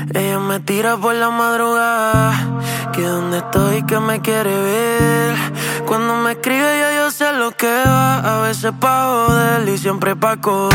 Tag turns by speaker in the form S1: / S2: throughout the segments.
S1: Ella me tira por la madrugada, que donde estoy que me quiere ver. Cuando me escribe ya yo sé lo que va, a veces pa' joder y siempre pa'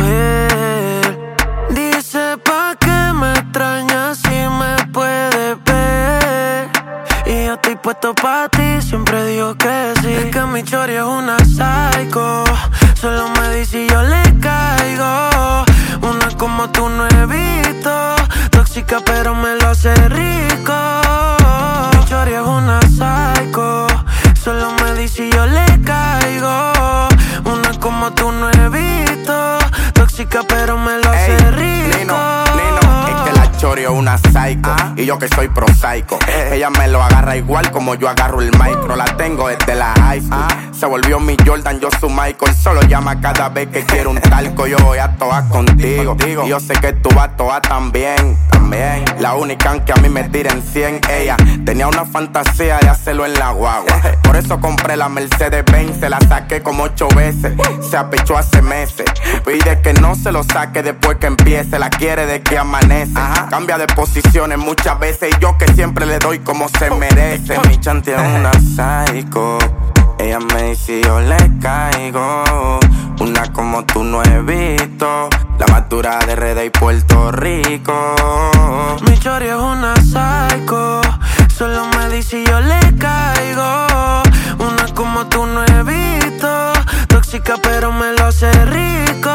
S1: coger. Dice pa' que me extrañas si me puedes ver. Y yo estoy puesto pa' ti, siempre digo que sí. Es que mi chori es una psycho, solo me dice y yo le caigo. Una como tú no he visto, tóxica pero me lo hace rico. Mi chori es una psycho, solo me dice y yo le caigo. Una como tú no he visto, tóxica pero me lo hace rico.
S2: Nino, es que la chori es una psycho y yo que soy prosaico. Ella me lo agarra igual como yo agarro el micro. La tengo desde la high school. Se volvió mi Jordan, yo su Michael. Solo llama cada vez que quiere un talco. Yo voy a todas contigo y yo sé que tú vas a todas también. La única que a mí me tira en 100. Ella tenía una fantasía de hacerlo en la guagua. Por eso compré la Mercedes-Benz. Se la saqué como 8 veces. Se apechó hace meses. Pide que no se lo saque después que empiece. La quiere de que amanece. Cambia de posiciones muchas veces y yo que siempre le doy como se merece. Mi chanti es una psycho. Ella me dice y yo le caigo. Una como tú no he visto, la más dura de RD y Puerto Rico.
S1: Mi chori es una psycho, solo me dice y yo le caigo. Una como tú no he visto, tóxica pero me lo hace rico.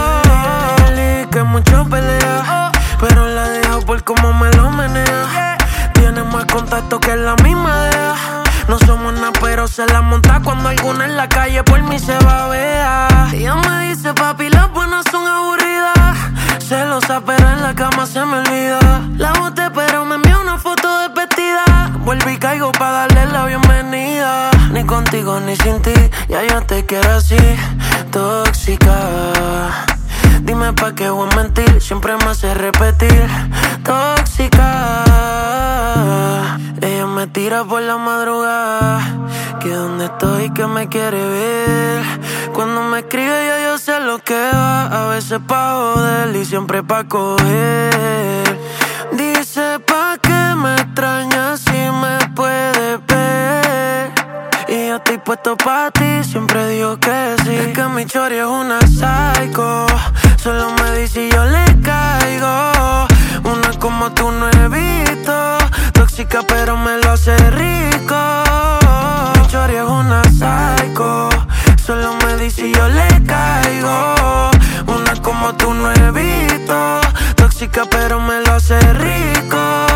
S1: Que mucho pelea, pero la dejo por cómo me lo menea. Tiene más contacto que la misma DEA. No somos nada, pero se la monta cuando alguna en la calle por mí se va a ver. Ella me dice, papi, las buenas son aburridas. Celosa, pero en la cama se me olvida. La boté, pero me envió una foto de vestida. Vuelvo y caigo pa' darle la bienvenida. Ni contigo ni sin ti, ya yo te quiero así, tóxica. Dime pa' qué voy a mentir, siempre me hace repetir, tóxica. Ella me tira por la madrugada, que donde estoy que me quiere ver. Cuando me escribe ya yo sé lo que va, a veces pa' joder y siempre pa' coger. Dice pa' que me extrañas si me puedes ver. Y yo estoy puesto pa' ti, siempre digo que sí. Es que mi chori es una psycho, solo me dice y yo le caigo. Una como tú no he visto, tóxica pero me lo hace rico. Mi chori es una psycho, solo me dice y yo le caigo. Una como tú no he visto, tóxica pero me lo hace rico.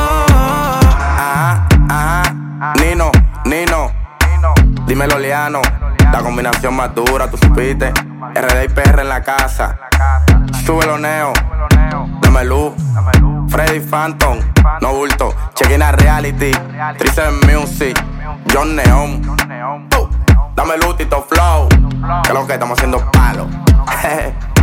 S2: Nino, dímelo Liano, la combinación más dura, tú supiste. RD y PR en la casa. Súbelo Neo, dame luz. Freddy Phantom, no bulto. Check-in Reality, 37 Music, John Neon. Dame luz, Tito Flow, que es lo que estamos haciendo palo.